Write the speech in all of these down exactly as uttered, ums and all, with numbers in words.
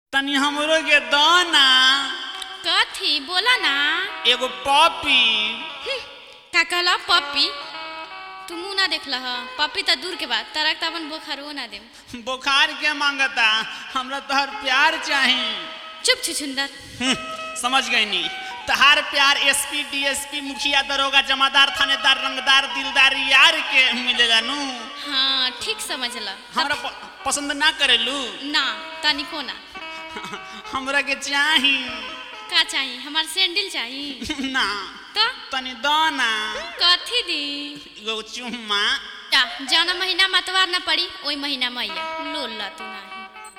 तनी हमरो के दो ना। कथी बोला ना। एगो पॉपी। का कहला पप्पी? तू मुँह ना देखला ह पप्पी तो दूर के बात तरक तबन बोखारो ना दे। बुखार के मांगता हमरा तोहर प्यार चाही। चुप छुछुंदर। समझ गई नी तहार प्यार एसपी डीएसपी मुखिया दरोगा जमादार थानेदार रंगदार दिलदार यार के मिलेला नु। हाँ ठीक समझला। हमरा प, पसंद ना करेलू ना तनिको ना। हमरा के चाही। का चाहिए? हमार सैंडल चाहिए ना तो तनी दो ना। कथी दी? एगो चुम्मा। जा जौना महीना मतवार ना पड़ी ओई महीना मैया लोला तू नाही।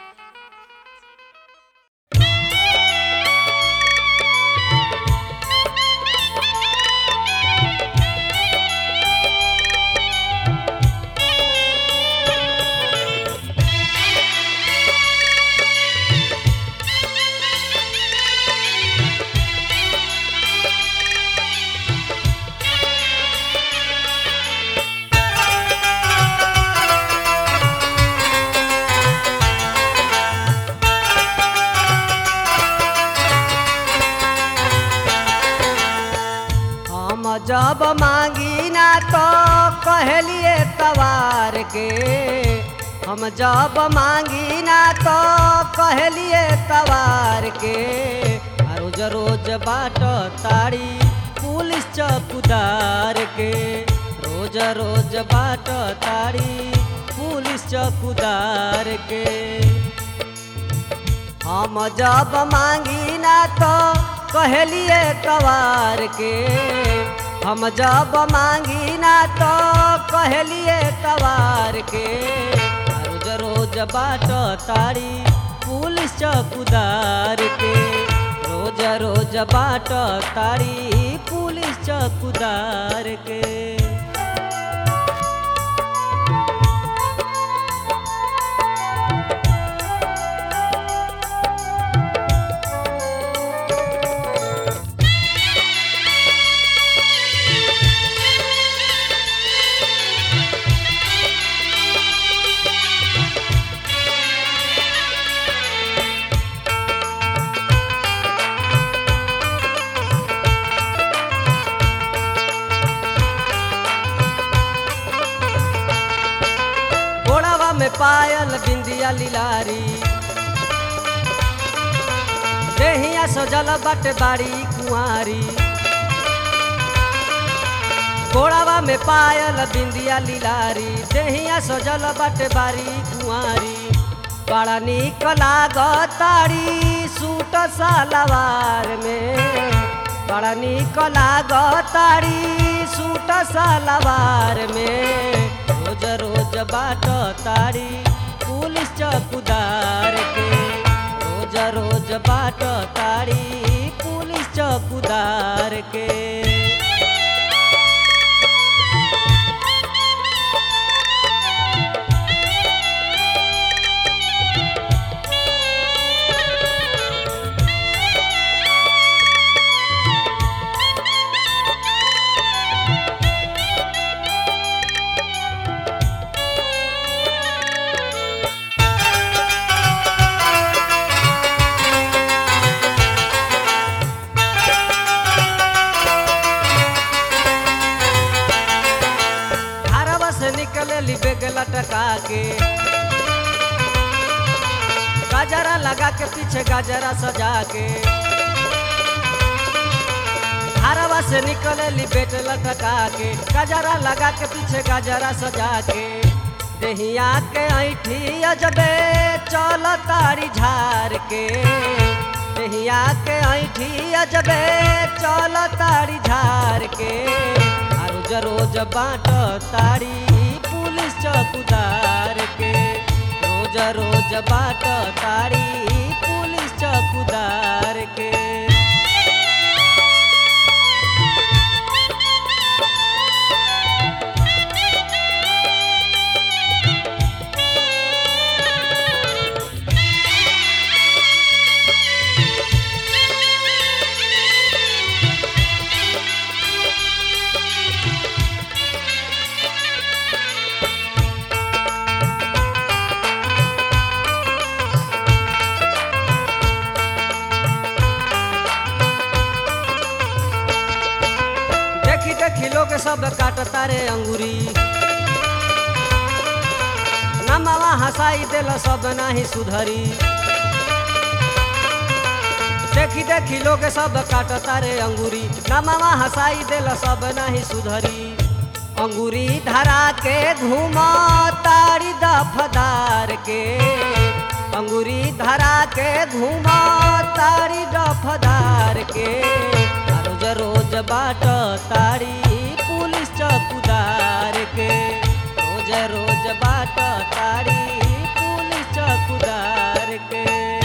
जब मांगी ना तो कहलिए तवार के। हम जब मांगी ना तो कहलिए तवार के। रोज रोज बाट ताड़ी पुलिस चौकीदार के। रोज रोज बाट ताड़ी पुलिस चौकीदार के। हम जब मांगी ना तो कहलिए तवार के। हम जब मांगी ना तो कहलिए तवार के। रोज रोज बाट ताड़ी पुलिस चौकीदार के। रोज रोज बाट ताड़ी पुलिस चौकीदार के। में पायल बिंदिया लिलारी देहिया सजल बट बाड़ी कुंवारी। गोड़ावा में पायल बिंदिया लिलारी देहिया सजल बट बाड़ी कुंवारी। बड़ा निक लागताड़ी सूट सलवार में। बड़ा निक लागताड़ी सूट सलवार में। रोज रोज बाट ताड़ी पुलिस चौकीदार के। रोज रोज बाट ताड़ी पुलिस चौकीदार के। निकले बेग लटका के गजरा लगा के पीछे गजरा सजा के। हरवा से निकले बेट लटका के गजरा लगा के पीछे गजरा सजा के। देहिया के ऐठी अजबे चल तारी झार के। देहिया के ऐठी अजबे चल तारी झार के। रोज रोज बाट ताड़ी पुलिस चौकीदार के। रोज रोज बाट ताड़ी पुलिस चौकीदार के। लोग सब काटता रे अंगूरी नमवा हंसाई दिल सब नाही सुधरी देखी देखी लोग सब काटता रे अंगूरी नमवा हंसाई दिल सब नाही सुधरी अंगूरी धरा के घूमा तारी दफदार के अंगूरी धरा के घूमा तारी दफदार के रोज रोज बाट तारी पुलिस चौकीदार के रोज रोज बाट तारी पुलिस चौकीदार के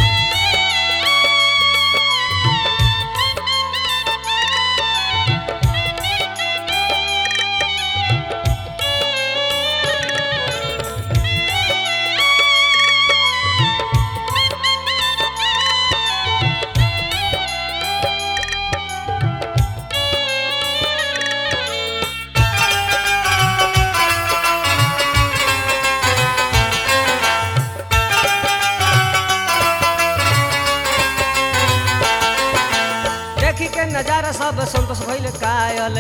देखी के नजारा सब संतोष भइल कायल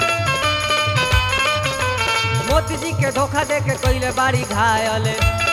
मोती जी के धोखा दे के कइले बाड़ी घायल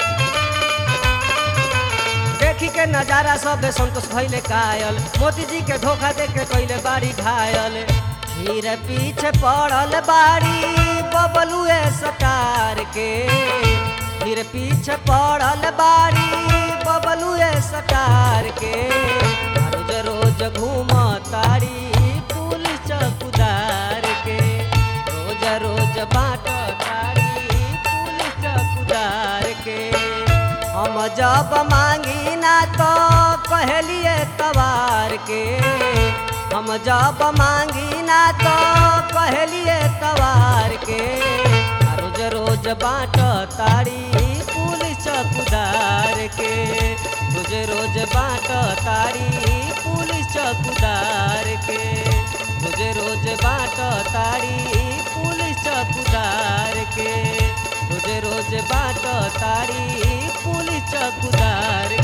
देखी के नजारा सब संतोष भइल कायल मोती जी के धोखा दे के कइले बाड़ी घायल फिर पीछे पड़ल बाड़ी बबलुए सटार के फिर पीछे पड़ल बाड़ी बबलुए सटार के रोज रोज घूम तारी पुलिस चौकीदार के रोज रोज बाट तारी पुलिस चौकीदार के हम जब मांगी ना तो कहलिए तवार के हम जब मांगी ना तो कहलिए तवार के रोज रोज बाट तारी पुलिस चौकीदार के रोज रोज बाट तारी पुलिस चौकीदार के रोज रोज बाट तारी पुलिस चौकीदार के रोज रोज बाट तारी पुलिस चौकीदार